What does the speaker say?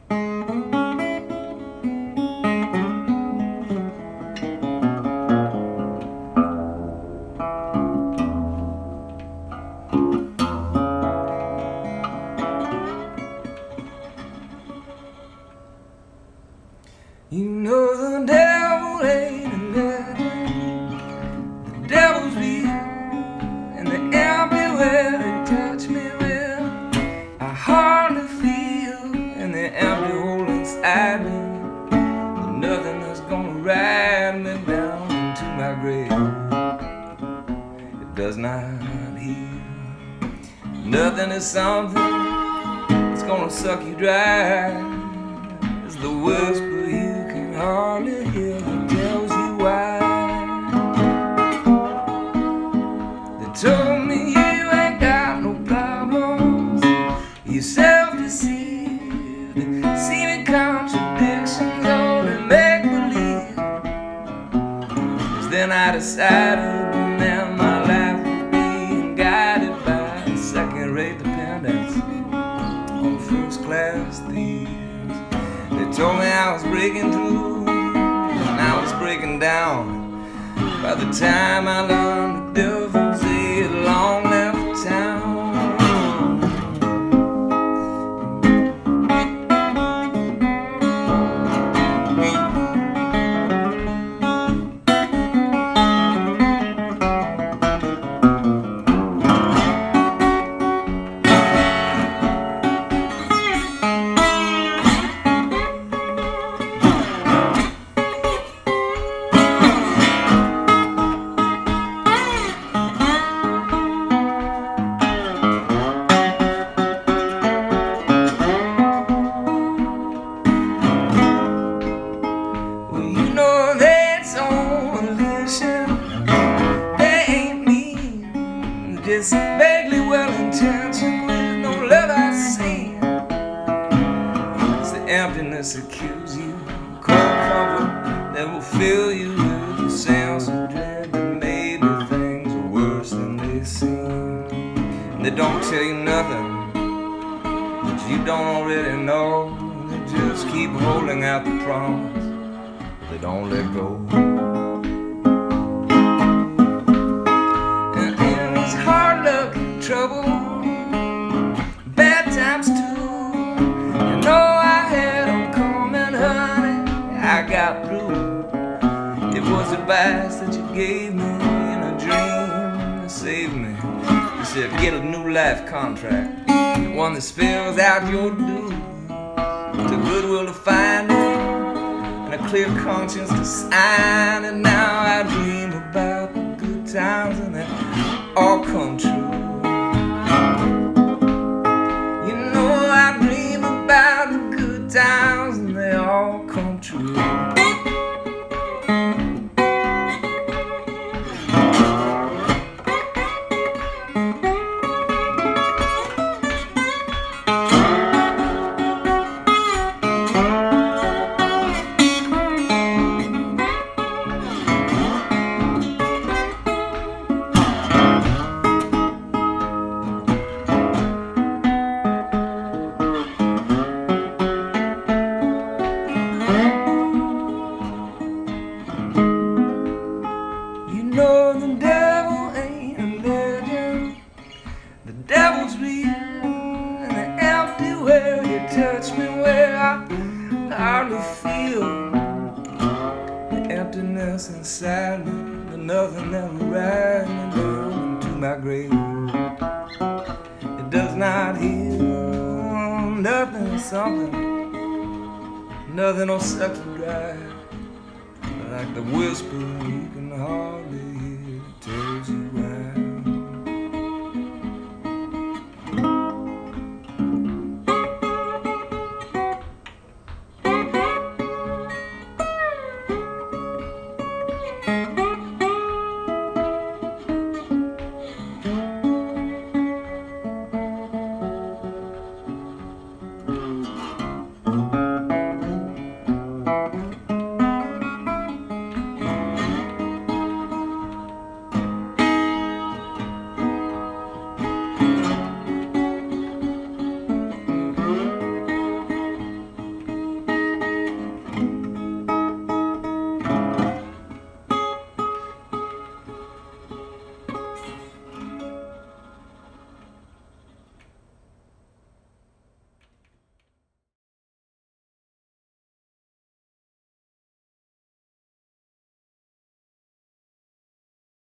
You know the devil ain't a legend, the devil's real, and the everywhere they touch me will, I hardly feel, and the empty hole inside me, nothing that's gonna ride me down into my grave. It does not heal. Nothing is something that's gonna suck you dry. It's the whisper you can hardly hear that tells you why. They told me you ain't got no problems, you self-deceived, seeming contradictions only make believe. 'Cause then I decided that my life was being guided by second-rate dependence on first-class thieves. They told me I was breaking through, and I was breaking down. By the time I learned the difference, they had long left town. Just vaguely well-intentioned with no love I see. It's the emptiness that kills you, cold comfort that will fill you with a sense of dread that maybe things are worse than they seem. And they don't tell you nothing that you don't already know. They just keep holding out the promise, but they don't let go. Trouble, bad times too. You know I had them coming, honey, I got through. It was advice that you gave me in a dream that saved me. You said get a new life contract, one that spells out your dues, to goodwill to find it, and a clear conscience to sign it. Now I dream about the good times and they all come true. About the good times and they all come true. The devil ain't a legend, the devil's real, and the empty where you touch me where I hardly feel the emptiness inside me, the nothing that will ride me down into my grave. It does not heal, nothing is something, nothing will suck you dry, like the whisper you can hardly hear tells you